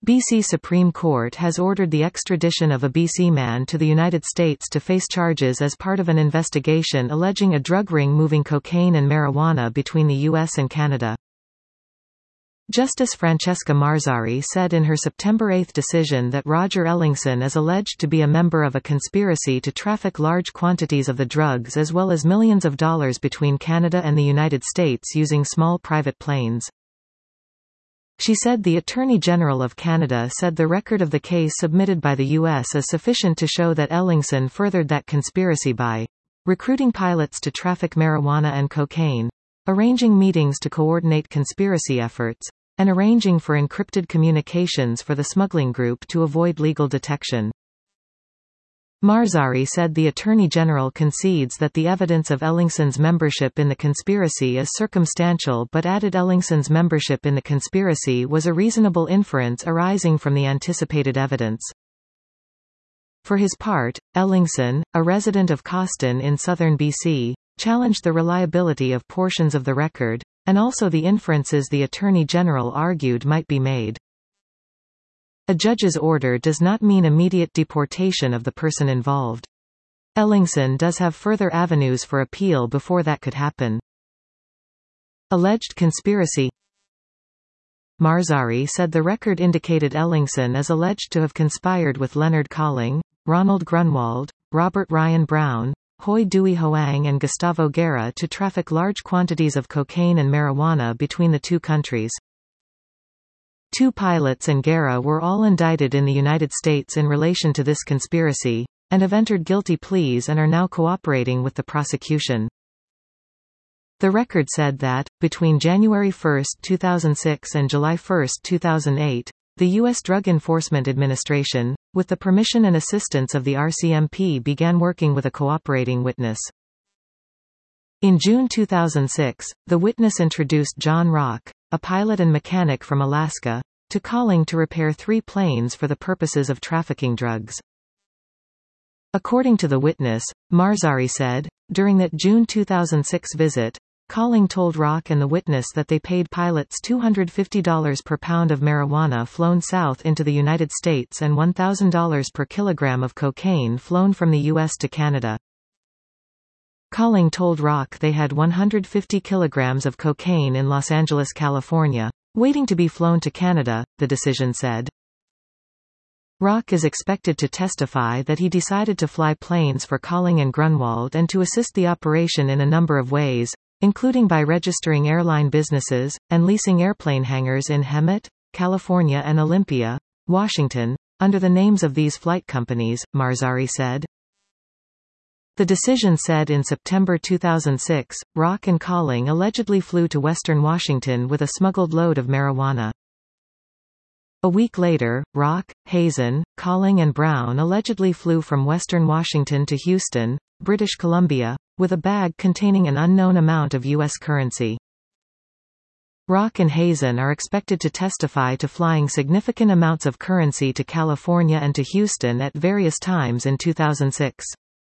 BC Supreme Court has ordered the extradition of a BC man to the United States to face charges as part of an investigation alleging a drug ring moving cocaine and marijuana between the U.S. and Canada. Justice Francesca Marzari said in her September 8 decision that Roger Ellingson is alleged to be a member of a conspiracy to traffic large quantities of the drugs as well as millions of dollars between Canada and the United States using small private planes. She said the Attorney General of Canada said the record of the case submitted by the U.S. is sufficient to show that Ellingson furthered that conspiracy by recruiting pilots to traffic marijuana and cocaine, arranging meetings to coordinate conspiracy efforts, and arranging for encrypted communications for the smuggling group to avoid legal detection. Marzari said the Attorney General concedes that the evidence of Ellingson's membership in the conspiracy is circumstantial but added Ellingson's membership in the conspiracy was a reasonable inference arising from the anticipated evidence. For his part, Ellingson, a resident of Cawston in southern BC, challenged the reliability of portions of the record, and also the inferences the Attorney General argued might be made. A judge's order does not mean immediate deportation of the person involved. Ellingson does have further avenues for appeal before that could happen. Alleged conspiracy. Marzari said the record indicated Ellingson is alleged to have conspired with Leonard Colling, Ronald Grunwald, Robert Ryan Brown, Hoi Dui Hoang and Gustavo Guerra to traffic large quantities of cocaine and marijuana between the two countries. Two pilots and Guerra were all indicted in the United States in relation to this conspiracy, and have entered guilty pleas and are now cooperating with the prosecution. The record said that, between January 1, 2006 and July 1, 2008, the U.S. Drug Enforcement Administration, with the permission and assistance of the RCMP, began working with a cooperating witness. In June 2006, the witness introduced John Rock, a pilot and mechanic from Alaska, to Colling to repair 3 planes for the purposes of trafficking drugs. According to the witness, Marzari said, during that June 2006 visit, Colling told Rock and the witness that they paid pilots $250 per pound of marijuana flown south into the United States and $1,000 per kilogram of cocaine flown from the U.S. to Canada. Colling told Rock they had 150 kilograms of cocaine in Los Angeles, California, waiting to be flown to Canada, the decision said. Rock is expected to testify that he decided to fly planes for Colling and Grunwald and to assist the operation in a number of ways, including by registering airline businesses, and leasing airplane hangars in Hemet, California and Olympia, Washington, under the names of these flight companies, Marzari said. The decision said in September 2006, Rock and Colling allegedly flew to western Washington with a smuggled load of marijuana. A week later, Rock, Hazen, Colling and Brown allegedly flew from western Washington to Houston, British Columbia, with a bag containing an unknown amount of U.S. currency. Rock and Hazen are expected to testify to flying significant amounts of currency to California and to Houston at various times in 2006.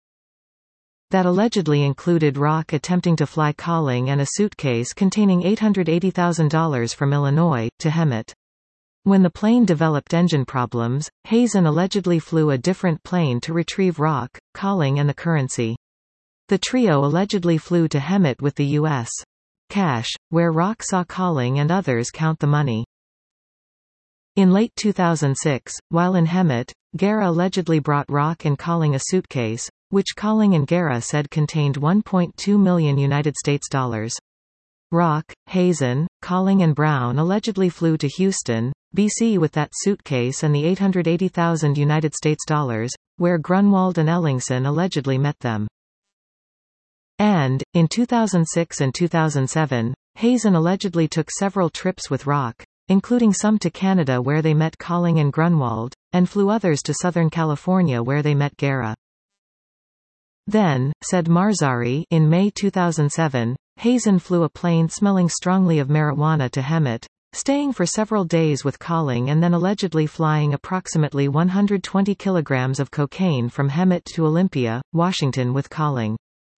That allegedly included Rock attempting to fly Colling and a suitcase containing $880,000 from Illinois, to Hemet. When the plane developed engine problems, Hazen allegedly flew a different plane to retrieve Rock, Colling and the currency. The trio allegedly flew to Hemet with the U.S. cash, where Rock saw Colling and others count the money. In late 2006, while in Hemet, Guerra allegedly brought Rock and Colling a suitcase, which Colling and Guerra said contained $1.2 million United States dollars. Rock, Hazen, Colling and Brown allegedly flew to Houston, BC with that suitcase and the $880,000 United States dollars, where Grunwald and Ellingson allegedly met them. And, in 2006 and 2007, Hazen allegedly took several trips with Rock, including some to Canada where they met Colling and Grunwald, and flew others to Southern California where they met Guerra. Then, said Marzari, in May 2007, Hazen flew a plane smelling strongly of marijuana to Hemet, staying for several days with Colling and then allegedly flying approximately 120 kilograms of cocaine from Hemet to Olympia, Washington with Colling.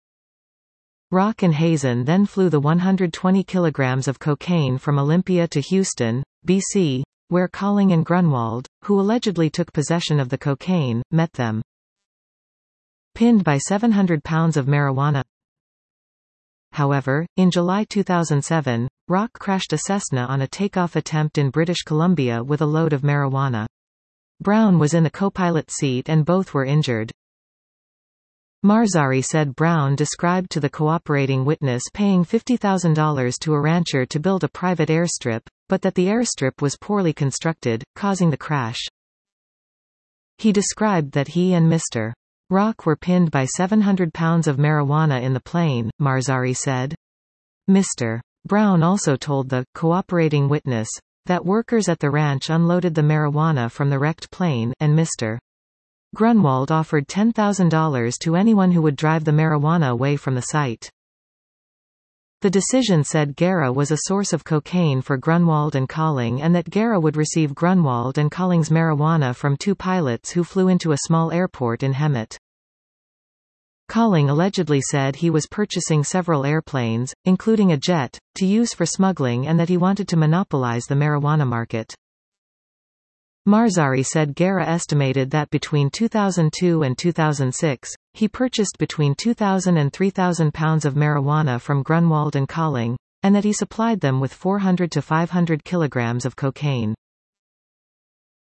Rock and Hazen then flew the 120 kilograms of cocaine from Olympia to Houston, BC, where Colling and Grunwald, who allegedly took possession of the cocaine, met them. Pinned by 700 pounds of marijuana. However, in July 2007, Rock crashed a Cessna on a takeoff attempt in British Columbia with a load of marijuana. Brown was in the co-pilot seat and both were injured. Marzari said Brown described to the cooperating witness paying $50,000 to a rancher to build a private airstrip, but that the airstrip was poorly constructed, causing the crash. He described that he and Mr. Rock were pinned by 700 pounds of marijuana in the plane, Marzari said. Mr. Brown also told the cooperating witness that workers at the ranch unloaded the marijuana from the wrecked plane, and Mr. Grunwald offered $10,000 to anyone who would drive the marijuana away from the site. The decision said Guerra was a source of cocaine for Grunwald and Colling and that Guerra would receive Grunwald and Colling's marijuana from two pilots who flew into a small airport in Hemet. Colling allegedly said he was purchasing several airplanes, including a jet, to use for smuggling and that he wanted to monopolize the marijuana market. Marzari said Guerra estimated that between 2002 and 2006, he purchased between 2,000 and 3,000 pounds of marijuana from Grunwald and Colling, and that he supplied them with 400 to 500 kilograms of cocaine.